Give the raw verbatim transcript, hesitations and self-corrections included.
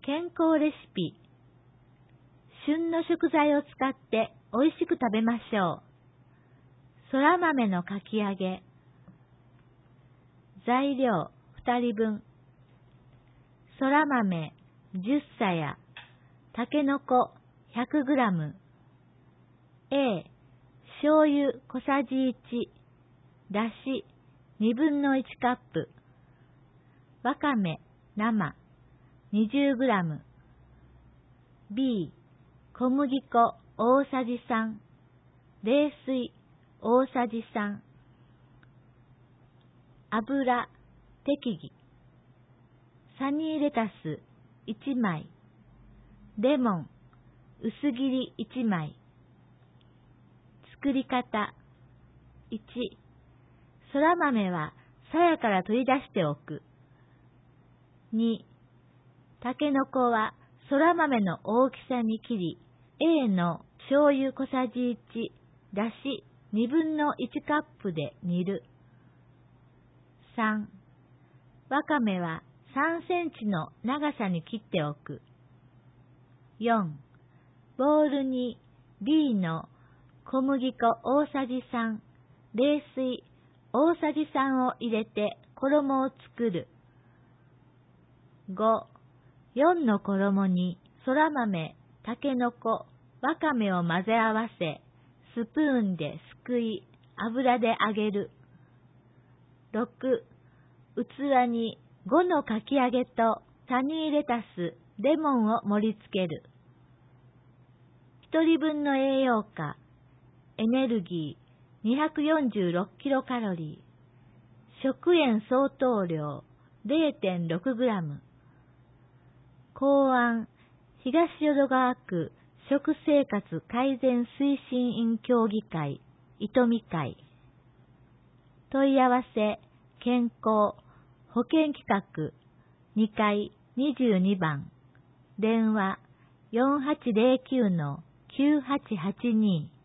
健康レシピ。旬の食材を使っておいしく食べましょう。そら豆のかき揚げ。材料ふたりぶん。そら豆じゅっさや。たけのこひゃくグラム。A、醤油小さじいち。だしにぶんのいちカップ。わかめ生にじゅうグラム。B、小麦粉大さじさん。冷水大さじさん。油適宜。サニーレタスいちまい。レモン薄切りいちまい。作り方。いち、そら豆はさやから取り出しておく。に、たけのこはそら豆の大きさに切り、A の醤油小さじいち、だしにぶんのいちカップで煮る。さん、わかめはさんセンチの長さに切っておく。よん、ボウルに B の小麦粉大さじさん、冷水大さじさんを入れて衣を作る。ご、よんの衣にそら豆、たけのこ、わかめを混ぜ合わせ、スプーンですくい、油で揚げる。ろく、器にごのかき揚げとサニーレタス、レモンを盛り付ける。ひとりぶんの栄養価、エネルギーにひゃくよんじゅうろくキロカロリー、食塩相当量 れいてんろくグラム。公安東淀川区食生活改善推進員協議会伊富会。問い合わせ健康保険企画にかいにじゅうにばん。電話 よんはちゼロきゅうのきゅうはちはちに。